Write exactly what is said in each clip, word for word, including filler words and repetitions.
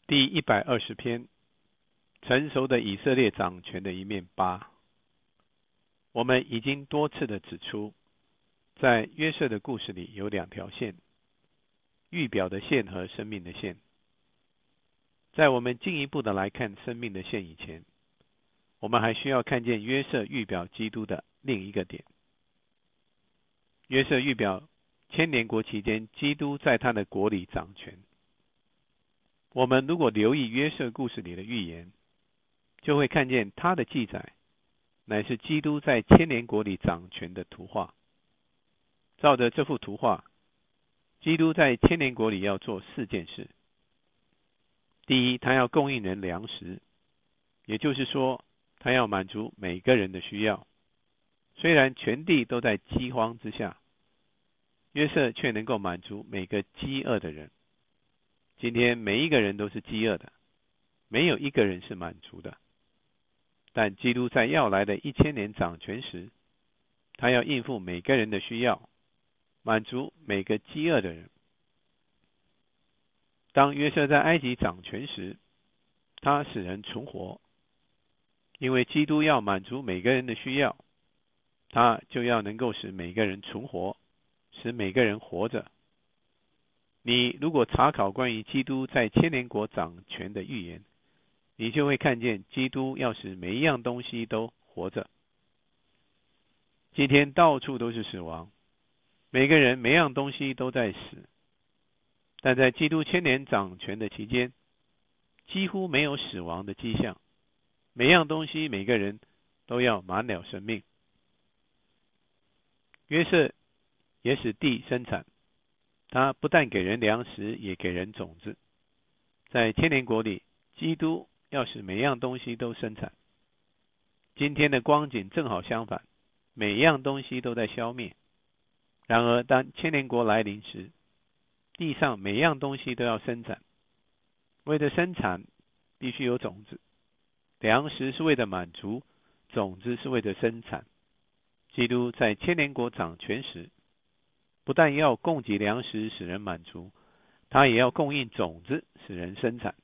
第一百二十篇，成熟的以色列掌权的一面八。我们已经多次的指出，在约瑟的故事里有两条线，预表的线和生命的线。在我们进一步的来看生命的线以前，我们还需要看见约瑟预表基督的另一个点。约瑟预表千年国期间，基督在他的国里掌权。我们如果留意约瑟故事里的预言，就会看见他的记载乃是基督在千年国里掌权的图画。照着这幅图画，基督在千年国里要做四件事。第一，他要供应人粮食，也就是说，他要满足每个人的需要。虽然全地都在饥荒之下，约瑟却能够满足每个饥饿的人。今天每一个人都是饥饿的，没有一个人是满足的。但基督在要来的一千年掌权时，他要应付每个人的需要，满足每个饥饿的人。当约瑟在埃及掌权时，他使人存活，因为基督要满足每个人的需要，他就要能够使每个人存活，使每个人活着。你如果查考关于基督在千年国掌权的预言，你就会看见基督要使每一样东西都活着。今天到处都是死亡，每个人每样东西都在死，但在基督千年掌权的期间，几乎没有死亡的迹象，每样东西每个人都要满了生命。约瑟也使地生产，他不但给人粮食，也给人种子。在千年国里，基督要使每样东西都生产。今天的光景正好相反，每样东西都在消灭。然而当千年国来临时，地上每样东西都要生产。为了生产，必须有种子。粮食是为了满足，种子是为了生产。基督在千年国掌权时，不但要供给粮食使人满足，他也要供应种子使人生产。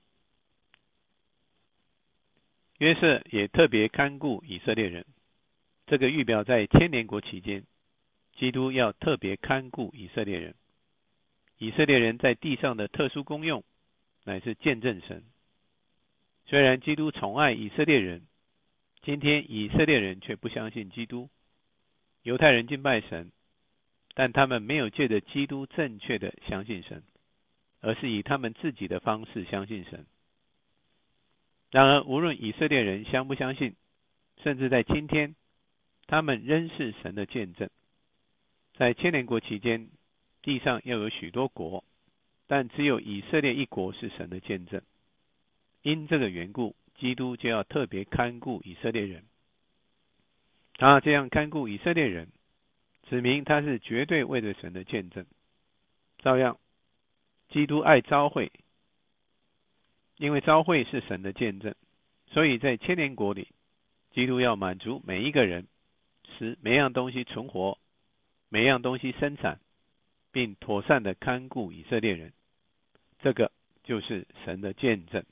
约瑟也特别看顾以色列人，这个预表在千年国期间，基督要特别看顾以色列人。以色列人在地上的特殊功用，乃是见证神。虽然基督宠爱以色列人，今天以色列人却不相信基督。犹太人敬拜神，但他们没有借着基督正确的相信神，而是以他们自己的方式相信神。然而无论以色列人相不相信，甚至在今天，他们仍是神的见证。在千年国期间，地上要有许多国，但只有以色列一国是神的见证。因这个缘故，基督就要特别看顾以色列人。他这样看顾以色列人，指明他是绝对为了神的见证。照样，基督爱召会，因为召会是神的见证，所以在千年国里，基督要满足每一个人，使每样东西存活，每样东西生产，并妥善的看顾以色列人。这个就是神的见证。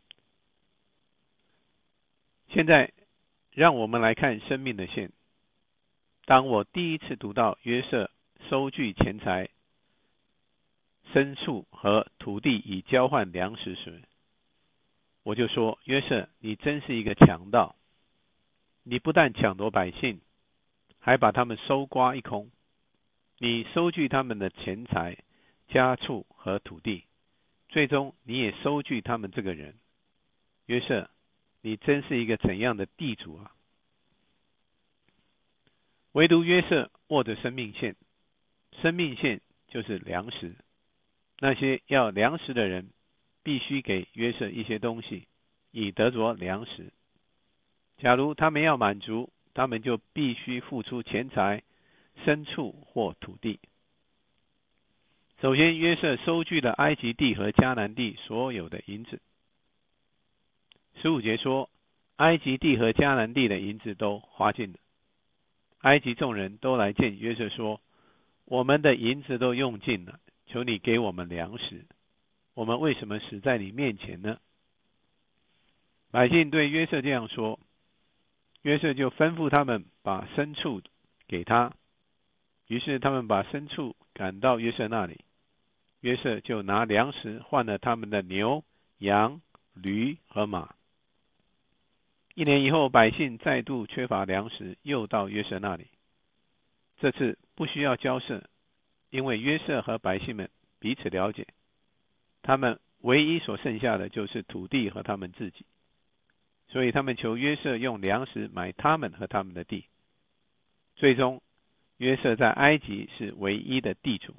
现在让我们来看生命的线。当我第一次读到约瑟收据钱财、牲畜和土地以交换粮食时，我就说，约瑟，你真是一个强盗。你不但抢夺百姓，还把他们搜刮一空。你收据他们的钱财、家畜和土地，最终你也收据他们这个人。约瑟，你真是一个怎样的地主啊！唯独约瑟握着生命线，生命线就是粮食。那些要粮食的人必须给约瑟一些东西，以得着粮食。假如他们要满足，他们就必须付出钱财、牲畜或土地。首先，约瑟收据了埃及地和迦南地所有的银子。十五节说，埃及地和迦南地的银子都花尽了。埃及众人都来见约瑟说，我们的银子都用尽了，求你给我们粮食。 我们为什么死在你面前呢？百姓对约瑟这样说，约瑟就吩咐他们把牲畜给他，于是他们把牲畜赶到约瑟那里，约瑟就拿粮食换了他们的牛、羊、驴和马。一年以后，百姓再度缺乏粮食，又到约瑟那里，这次不需要交涉，因为约瑟和百姓们彼此了解，他们唯一所剩下的就是土地和他们自己，所以他们求约瑟用粮食买他们和他们的地。最终，约瑟在埃及是唯一的地主。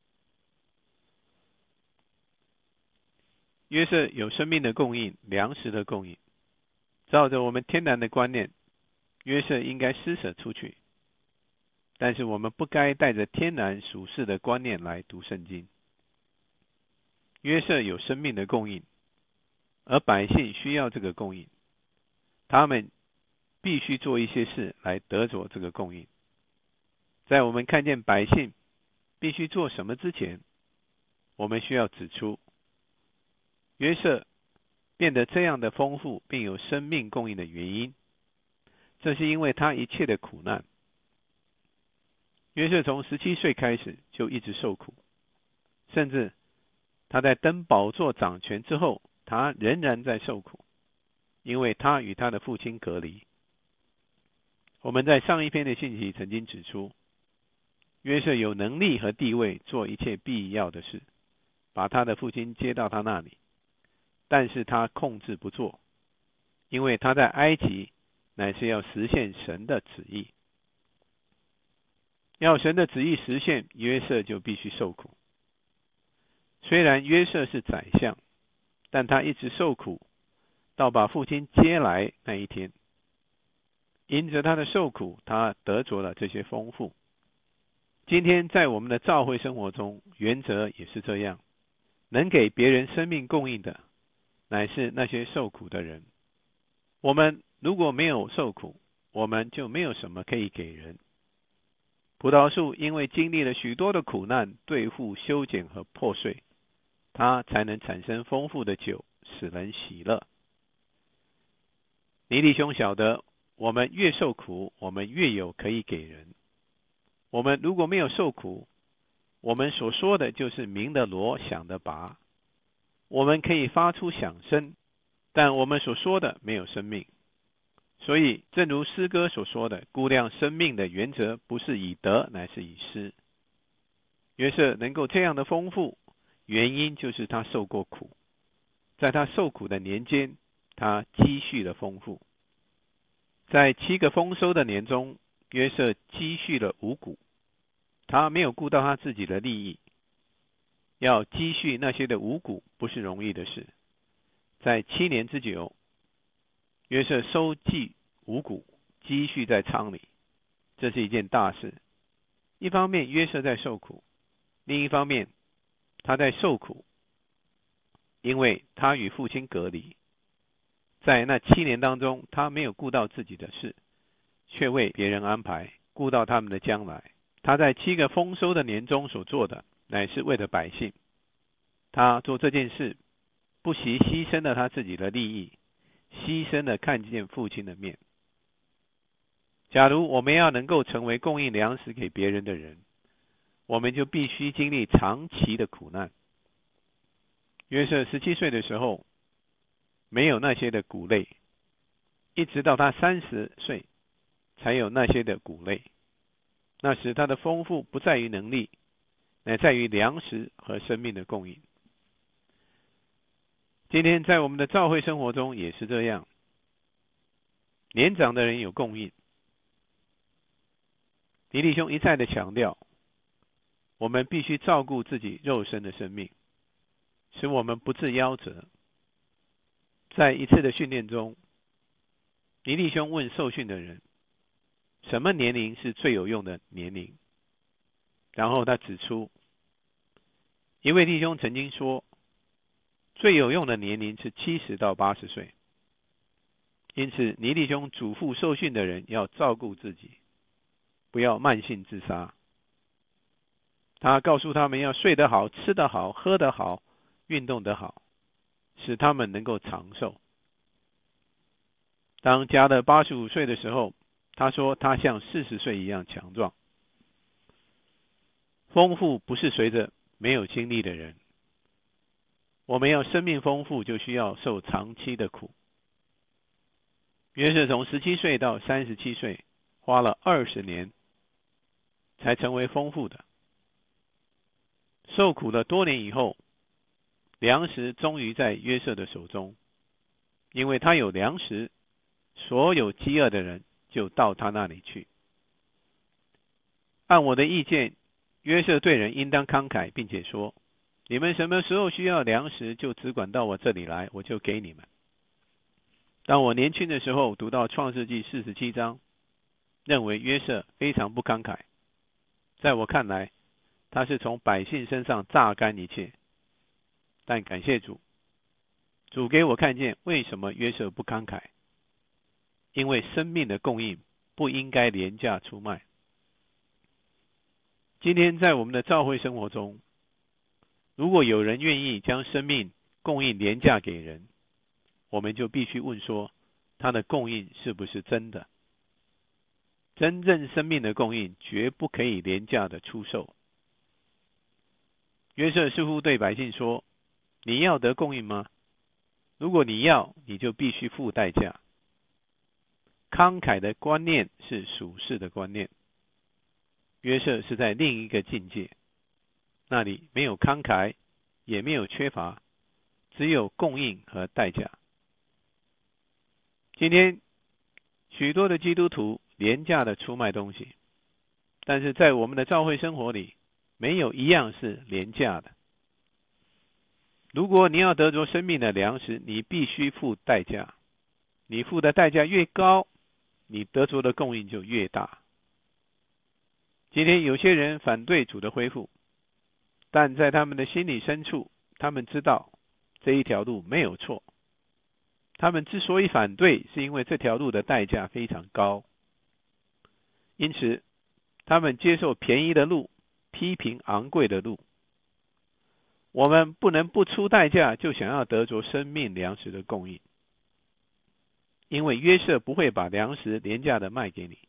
约瑟有生命的供应，粮食的供应。照着我们天然的观念，约瑟应该施舍出去，但是我们不该带着天然属世的观念来读圣经。约瑟有生命的供应，而百姓需要这个供应，他们必须做一些事来得着这个供应。在我们看见百姓必须做什么之前，我们需要指出，约瑟变得这样的丰富并有生命供应的原因，这是因为他一切的苦难。约瑟从十七岁开始就一直受苦，甚至他在登宝座掌权之后，他仍然在受苦，因为他与他的父亲隔离。我们在上一篇的信息曾经指出，约瑟有能力和地位做一切必要的事，把他的父亲接到他那里，但是他控制不做，因为他在埃及乃是要实现神的旨意。要神的旨意实现，约瑟就必须受苦。虽然约瑟是宰相，但他一直受苦，到把父亲接来那一天。因着他的受苦，他得着了这些丰富。今天在我们的教会生活中，原则也是这样，能给别人生命供应的，乃是那些受苦的人。我们如果没有受苦，我们就没有什么可以给人。葡萄树因为经历了许多的苦难，对付修剪和破碎，它才能产生丰富的酒，使人喜乐。尼弟兄晓得，我们越受苦，我们越有可以给人。我们如果没有受苦，我们所说的就是鸣的锣，响的钹。我们可以发出响声，但我们所说的没有生命。所以正如诗歌所说的，估量生命的原则不是以得，乃是以失。约瑟能够这样的丰富，原因就是他受过苦，在他受苦的年间，他积蓄了丰富。在七个丰收的年中，约瑟积蓄了五谷，他没有顾到他自己的利益。要积蓄那些的五谷不是容易的事。在七年之久，约瑟收集五谷，积蓄在仓里，这是一件大事。一方面约瑟在受苦，另一方面他在受苦，因为他与父亲隔离。在那七年当中，他没有顾到自己的事，却为别人安排，顾到他们的将来。他在七个丰收的年中所做的，乃是为了百姓。他做这件事，不惜牺牲了他自己的利益，牺牲了看见父亲的面。假如我们要能够成为供应粮食给别人的人，我们就必须经历长期的苦难。约瑟十七岁的时候，没有那些的谷类，一直到他三十岁，才有那些的谷类。那时他的丰富不在于能力，乃在于粮食和生命的供应。今天在我们的教会生活中也是这样，年长的人有供应。尼弟兄一再的强调，我们必须照顾自己肉身的生命，使我们不致夭折。在一次的训练中，尼弟兄问受训的人，什么年龄是最有用的年龄？然后他指出，一位弟兄曾经说，最有用的年龄是七十到八十岁。因此，尼弟兄嘱咐受训的人要照顾自己，不要慢性自杀。他告诉他们要睡得好，吃得好，喝得好， 运动得好，使他们能够长寿。当加勒八十五岁的时候，他说他像四十岁一样强壮。丰富不是随着没有经历的人，我们要生命丰富，就需要受长期的苦。约瑟从十七岁到三十七岁，花了二十年才成为丰富的。受苦了多年以后，粮食终于在约瑟的手中，因为他有粮食，所有饥饿的人就到他那里去。按我的意见，约瑟对人应当慷慨，并且说，你们什么时候需要粮食，就只管到我这里来，我就给你们。当我年轻的时候读到创世纪四十七章，认为约瑟非常不慷慨。在我看来，他是从百姓身上榨干一切。但感谢主，主给我看见为什么约瑟不慷慨，因为生命的供应不应该廉价出卖。今天在我们的教会生活中，如果有人愿意将生命供应廉价给人，我们就必须问说，他的供应是不是真的？真正生命的供应绝不可以廉价的出售。约瑟似乎对百姓说，你要得供应吗？如果你要，你就必须付代价。慷慨的观念是属世的观念，约瑟是在另一个境界，那里没有慷慨，也没有缺乏，只有供应和代价。今天许多的基督徒廉价的出卖东西，但是在我们的教会生活里，没有一样是廉价的。如果你要得着生命的粮食，你必须付代价。你付的代价越高，你得着的供应就越大。今天有些人反对主的恢复，但在他们的心里深处，他们知道这一条路没有错。他们之所以反对，是因为这条路的代价非常高。因此，他们接受便宜的路，批评昂贵的路。我们不能不出代价就想要得着生命粮食的供应，因为约瑟不会把粮食廉价的卖给你。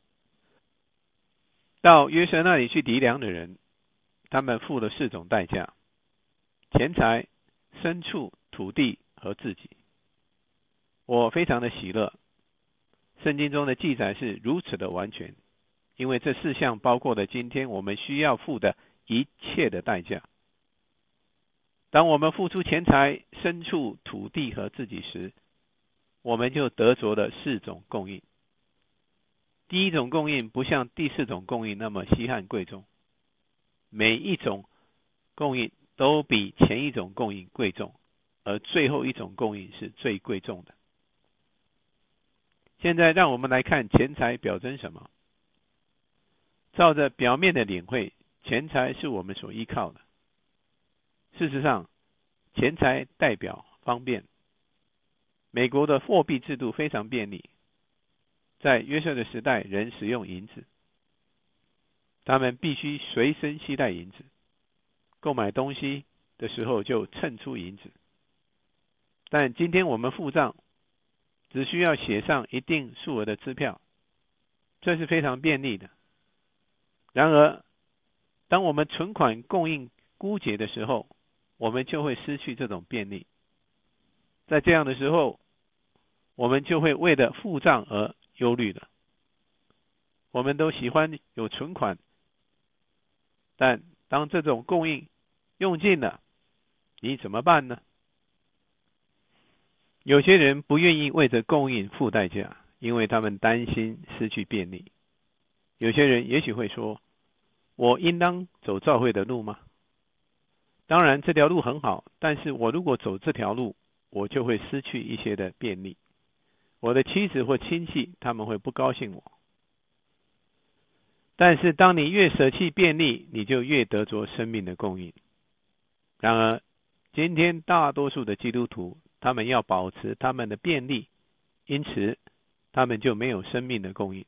到约瑟那里去籴粮的人，他们付了四种代价：钱财、牲畜、土地和自己。我非常的喜乐，圣经中的记载是如此的完全，因为这四项包括了今天我们需要付的一切的代价。当我们付出钱财、牲畜、土地和自己时，我们就得着了四种供应。第一种供应不像第四种供应那么稀罕贵重，每一种供应都比前一种供应贵重，而最后一种供应是最贵重的。现在让我们来看钱财表征什么。照着表面的领会，钱财是我们所依靠的。事实上，钱财代表方便。美国的货币制度非常便利。在约瑟的时代，人使用银子，他们必须随身携带银子，购买东西的时候就称出银子。但今天我们付账，只需要写上一定数额的支票，这是非常便利的。然而，当我们存款供应枯竭的时候，我们就会失去这种便利。在这样的时候，我们就会为了付账而忧虑了。我们都喜欢有存款，但当这种供应用尽了，你怎么办呢？有些人不愿意为着供应付代价，因为他们担心失去便利。有些人也许会说，我应当走教会的路吗？当然这条路很好，但是我如果走这条路，我就会失去一些的便利。我的妻子或亲戚他们会不高兴我。但是当你越舍弃便利，你就越得着生命的供应。然而今天大多数的基督徒，他们要保持他们的便利，因此他们就没有生命的供应。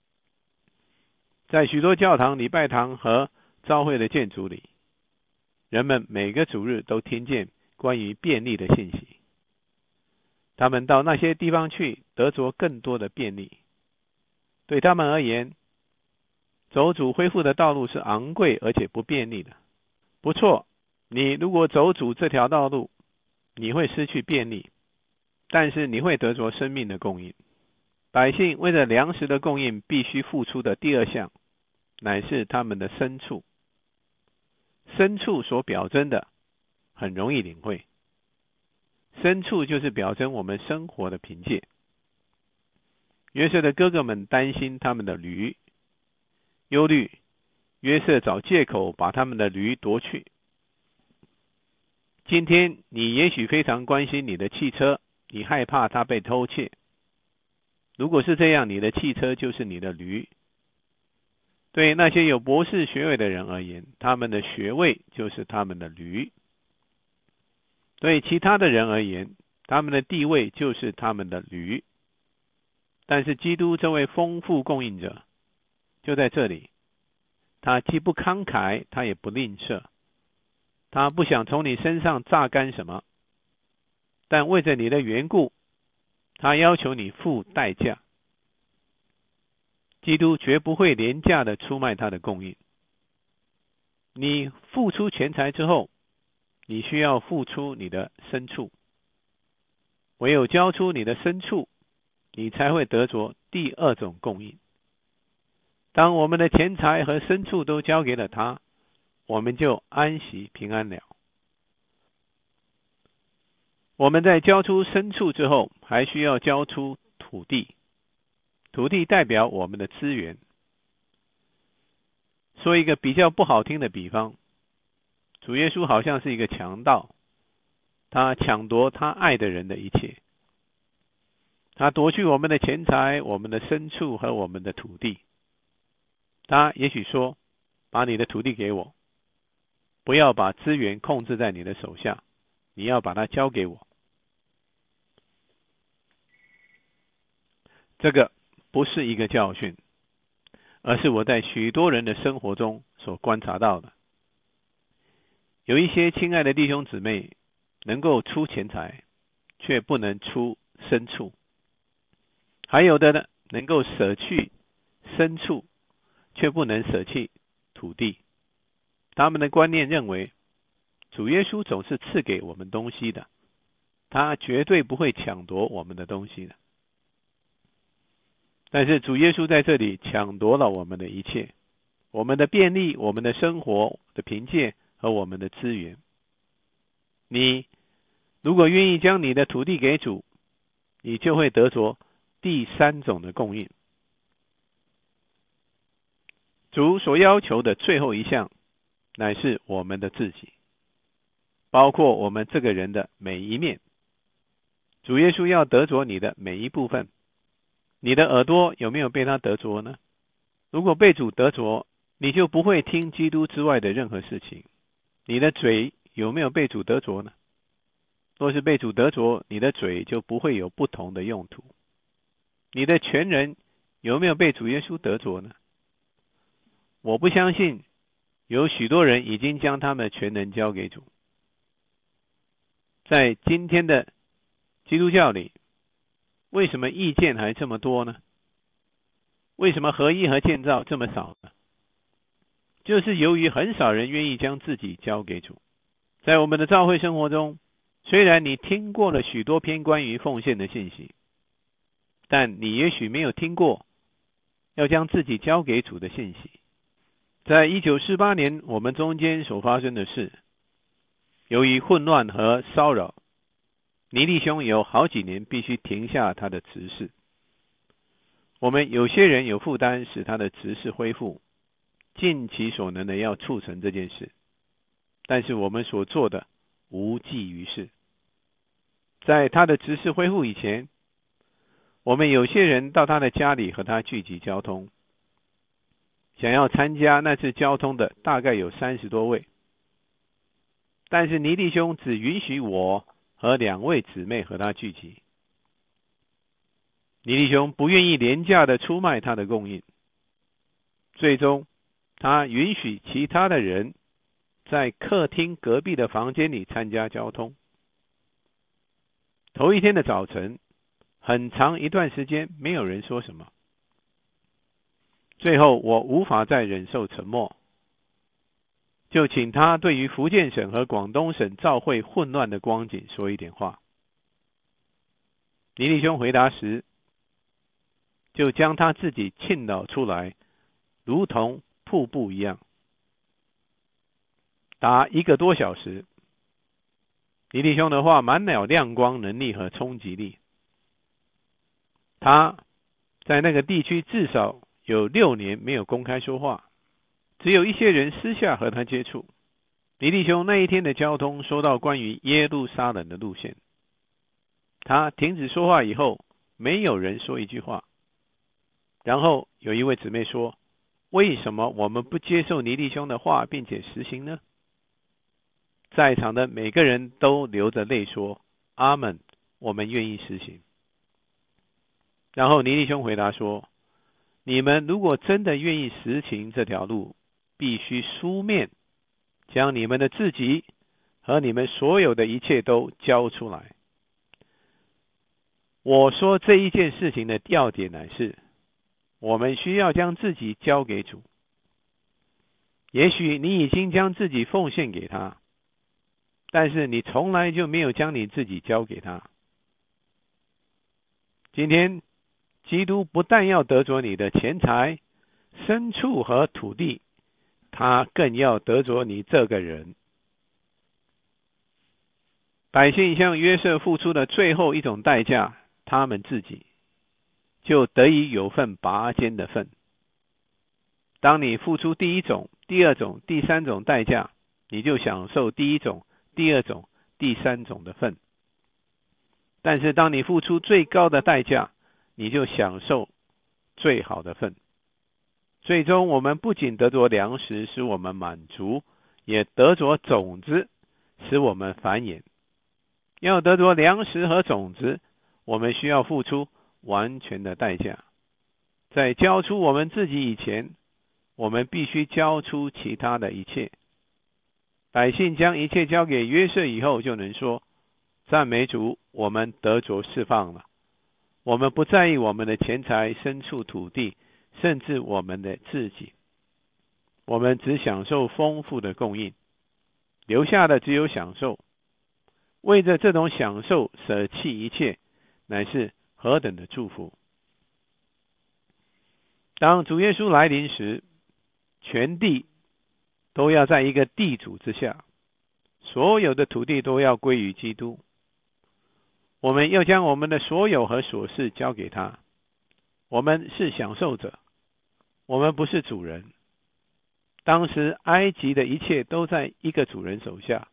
在许多教堂、礼拜堂和教会的建筑里，人们每个主日都听见关于便利的信息。他们到那些地方去，得着更多的便利。对他们而言，走主恢复的道路是昂贵而且不便利的。不错，你如果走主这条道路，你会失去便利，但是你会得着生命的供应。百姓为了粮食的供应必须付出的第二项，乃是他们的牲畜。牲畜所表征的很容易领会，牲畜就是表征我们生活的凭借。约瑟的哥哥们担心他们的驴，忧虑约瑟找借口把他们的驴夺去。今天你也许非常关心你的汽车，你害怕它被偷窃。如果是这样，你的汽车就是你的驴。对那些有博士学位的人而言，他们的学位就是他们的驴。对其他的人而言，他们的地位就是他们的驴。但是基督这位丰富供应者就在这里，他既不慷慨，他也不吝啬，他不想从你身上榨干什么，但为着你的缘故，他要求你付代价。基督绝不会廉价的出卖他的供应。你付出钱财之后，你需要付出你的牲畜。唯有交出你的牲畜，你才会得着第二种供应。当我们的钱财和牲畜都交给了他，我们就安息平安了。我们在交出牲畜之后，还需要交出土地。土地代表我们的资源。说一个比较不好听的比方，主耶稣好像是一个强盗，他抢夺他爱的人的一切。他夺去我们的钱财、我们的牲畜和我们的土地。他也许说，把你的土地给我，不要把资源控制在你的手下，你要把它交给我。这个不是一个教训，而是我在许多人的生活中所观察到的。有一些亲爱的弟兄姊妹能够出钱财，却不能出牲畜；还有的呢，能够舍去牲畜，却不能舍弃土地。他们的观念认为，主耶稣总是赐给我们东西的，他绝对不会抢夺我们的东西的。但是主耶稣在这里抢夺了我们的一切，我们的便利、我们的生活的凭借和我们的资源。你如果愿意将你的土地给主，你就会得着第三种的供应。主所要求的最后一项，乃是我们的自己，包括我们这个人的每一面。主耶稣要得着你的每一部分。你的耳朵有没有被他得着呢？如果被主得着，你就不会听基督之外的任何事情。你的嘴有没有被主得着呢？若是被主得着，你的嘴就不会有不同的用途。你的全人有没有被主耶稣得着呢？我不相信有许多人已经将他们的全人交给主。在今天的基督教里，为什么意见还这么多呢？为什么合一和建造这么少呢？就是由于很少人愿意将自己交给主。在我们的教会生活中，虽然你听过了许多篇关于奉献的信息，但你也许没有听过要将自己交给主的信息。在一九四八年我们中间所发生的事，由于混乱和骚扰，尼弟兄有好几年必须停下他的执事。我们有些人有负担使他的执事恢复，尽其所能的要促成这件事，但是我们所做的无济于事。在他的执事恢复以前，我们有些人到他的家里和他聚集交通，想要参加那次交通的大概有三十多位，但是尼弟兄只允许我和两位姊妹和他聚集。尼弟兄不愿意廉价的出卖他的供应，最终他允许其他的人在客厅隔壁的房间里参加交通。 头一天的早晨，很长一段时间没有人说什么。最后我无法再忍受沉默，就请他对于福建省和广东省教会混乱的光景说一点话。尼弟兄回答时，就将他自己倾倒出来，如同瀑布一样。达一个多小时，尼弟兄的话满了亮光、能力和冲击力。他在那个地区至少有六年没有公开说话，只有一些人私下和他接触。尼弟兄那一天的交通说到关于耶路撒冷的路线，他停止说话以后，没有人说一句话。然后有一位姊妹说，为什么我们不接受尼弟兄的话并且实行呢？在场的每个人都流着泪说，阿们，我们愿意实行。然后尼弟兄回答说，你们如果真的愿意实行这条路，必须书面将你们的自己和你们所有的一切都交出来。我说这一件事情的要点乃是，我们需要将自己交给主。也许你已经将自己奉献给他，但是你从来就没有将你自己交给他。今天基督不但要得着你的钱财、牲畜和土地，他更要得着你这个人。百姓向约瑟付出的最后一种代价，他们自己就得以有份拔尖的份。当你付出第一种、第二种、第三种代价，你就享受第一种、第二种、第三种的份。但是当你付出最高的代价，你就享受最好的份。最终我们不仅得着粮食使我们满足，也得着种子使我们繁衍。要得着粮食和种子，我们需要付出完全的代价。在交出我们自己以前，我们必须交出其他的一切。百姓将一切交给约瑟以后，就能说，赞美主，我们得着释放了。我们不在意我们的钱财、牲畜、土地，甚至我们的自己。我们只享受丰富的供应，留下的只有享受。为着这种享受舍弃一切，乃是何等的祝福。当主耶稣来临时，全地都要在一个地主之下，所有的土地都要归于基督。我们要将我们的所有和所事交给他。我们是享受者，我们不是主人。当时埃及的一切都在一个主人手下。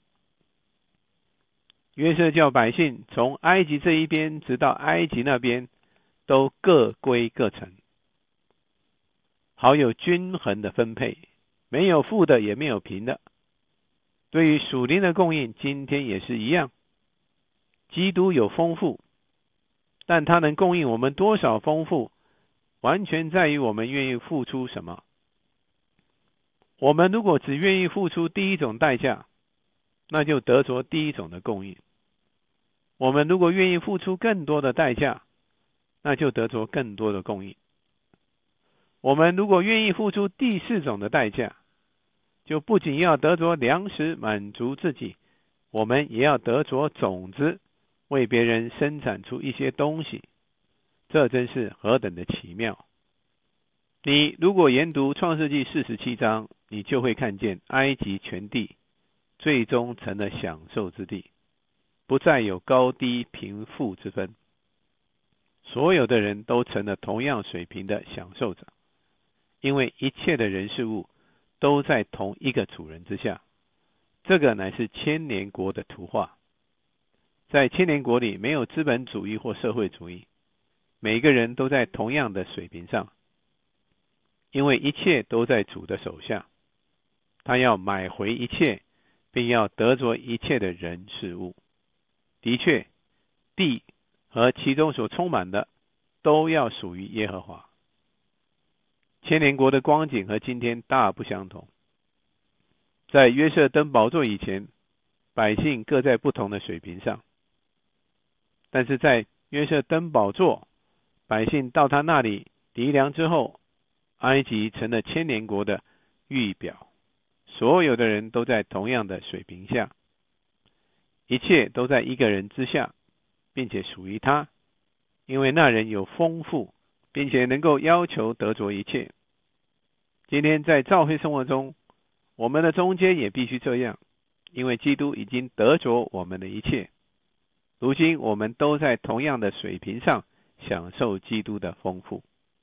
约瑟叫百姓从埃及这一边直到埃及那边都各归各城，好有均衡的分配，没有富的也没有贫的。对于属灵的供应，今天也是一样。基督有丰富，但他能供应我们多少丰富，完全在于我们愿意付出什么。我们如果只愿意付出第一种代价，那就得着第一种的供应。我们如果愿意付出更多的代价，那就得着更多的供应。我们如果愿意付出第四种的代价，就不仅要得着粮食满足自己，我们也要得着种子，为别人生产出一些东西。这真是何等的奇妙。你如果研读创世纪四十七章，你就会看见埃及全地最终成了享受之地，不再有高低贫富之分，所有的人都成了同样水平的享受者，因为一切的人事物都在同一个主人之下。这个乃是千年国的图画。在千年国里没有资本主义或社会主义，每个人都在同样的水平上，因为一切都在主的手下。他要买回一切，并要得着一切的人事物。的确，地和其中所充满的都要属于耶和华。千年国的光景和今天大不相同。在约瑟登宝座以前，百姓各在不同的水平上。 但是在约瑟登宝座，百姓到他那里籴粮之后，埃及成了千年国的预表，所有的人都在同样的水平下，一切都在一个人之下，并且属于他，因为那人有丰富，并且能够要求得着一切。今天在教会生活中，我们的中间也必须这样，因为基督已经得着我们的一切。如今我们都在同样的水平上享受基督的丰富。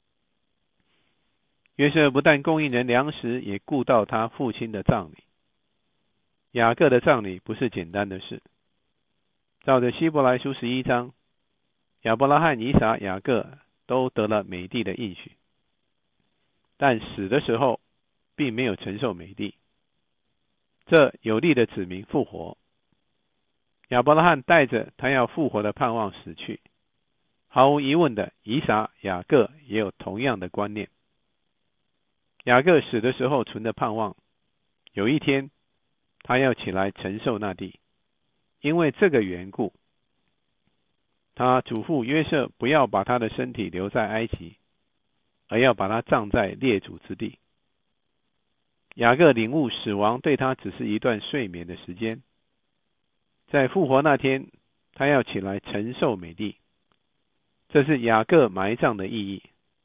约瑟不但供应人粮食，也顾到他父亲的葬礼。雅各的葬礼不是简单的事。照着希伯来书十一章，亚伯拉罕、以撒、雅各都得了美地的应许，但死的时候并没有承受美地。这有力的指明复活。亚伯拉罕带着他要复活的盼望死去，毫无疑问的，以撒、雅各也有同样的观念。雅各死的时候存着盼望，有一天他要起来承受那地。因为这个缘故，他嘱咐约瑟不要把他的身体留在埃及，而要把他葬在列祖之地。雅各领悟死亡对他只是一段睡眠的时间，在复活那天，他要起来承受美地。这是雅各埋葬的意义。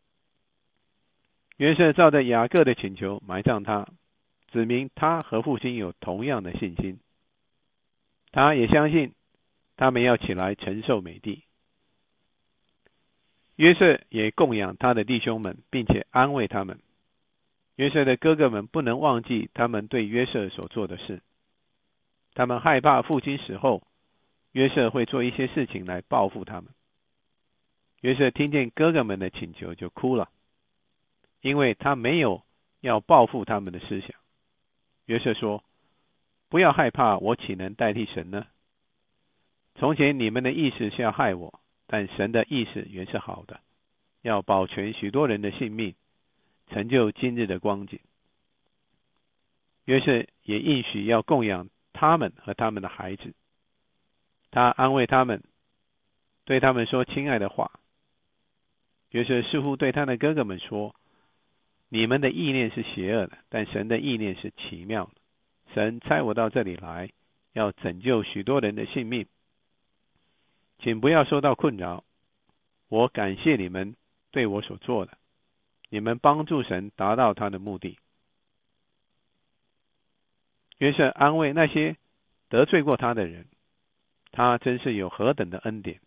约瑟照着雅各的请求埋葬他，指明他和父亲有同样的信心。他也相信他们要起来承受美地。约瑟也供养他的弟兄们，并且安慰他们。约瑟的哥哥们不能忘记他们对约瑟所做的事，他们害怕父亲死后，约瑟会做一些事情来报复他们。约瑟听见哥哥们的请求就哭了，因为他没有要报复他们的思想。约瑟说，不要害怕，我岂能代替神呢？从前你们的意思是要害我，但神的意思原是好的，要保全许多人的性命，成就今日的光景。约瑟也应许要供养他们和他们的孩子，他安慰他们，对他们说亲爱的话。约瑟似乎对他的哥哥们说，你们的意念是邪恶的，但神的意念是奇妙的。神差我到这里来，要拯救许多人的性命，请不要受到困扰。我感谢你们对我所做的，你们帮助神达到他的目的。约瑟安慰那些得罪过他的人，他真是有何等的恩典。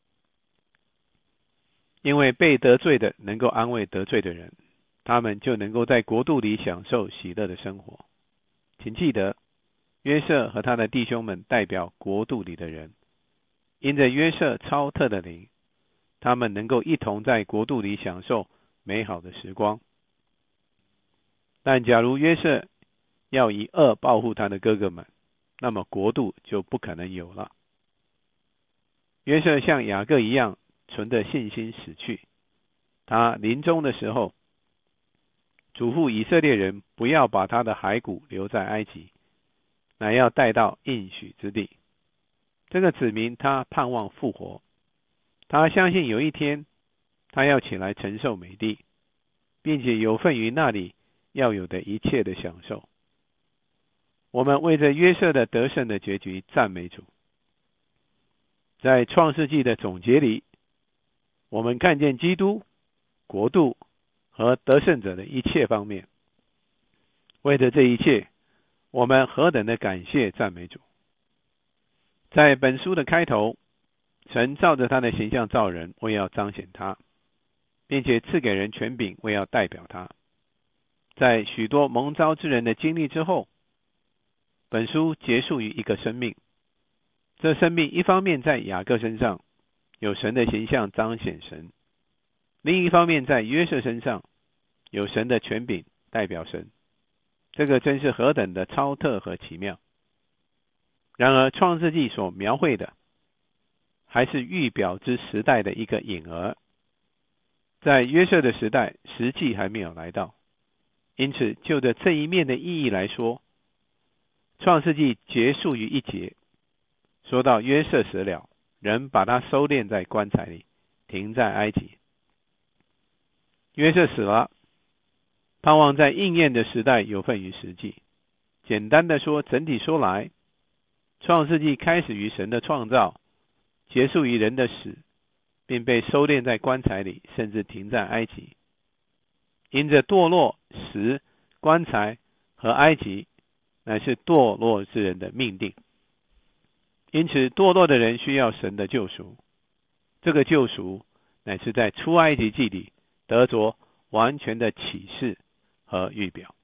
因为被得罪的能够安慰得罪的人，他们就能够在国度里享受喜乐的生活。请记得，约瑟和他的弟兄们代表国度里的人，因着约瑟超特的灵，他们能够一同在国度里享受美好的时光。但假如约瑟要以恶报复他的哥哥们，那么国度就不可能有了。约瑟像雅各一样存着信心死去，他临终的时候嘱咐以色列人不要把他的骸骨留在埃及，乃要带到应许之地。这个指明他盼望复活，他相信有一天他要起来承受美地，并且有份于那里要有的一切的享受。我们为着约瑟的得胜的结局赞美主。在创世纪的总结里，我们看见基督、国度和得胜者的一切方面。为着这一切，我们何等的感谢赞美主。在本书的开头，神照着他的形象造人，为要彰显他，并且赐给人权柄，为要代表他。在许多蒙召之人的经历之后，本书结束于一个生命。这生命一方面在雅各身上有神的形象彰显神，另一方面在约瑟身上有神的权柄代表神。这个真是何等的超特和奇妙。然而创世纪所描绘的还是预表之时代的一个影儿。在约瑟的时代，实际还没有来到，因此就着这一面的意义来说，创世纪结束于一节，说到约瑟死了， 人把他收敛在棺材里，停在埃及。约瑟死了，盼望在应验的时代有份于实际。简单的说，整体说来，创世纪开始于神的创造，结束于人的死，并被收敛在棺材里，甚至停在埃及。因着堕落，死、棺材和埃及乃是堕落之人的命定。因此堕落的人需要神的救赎，这个救赎乃是在出埃及记里得着完全的启示和预表。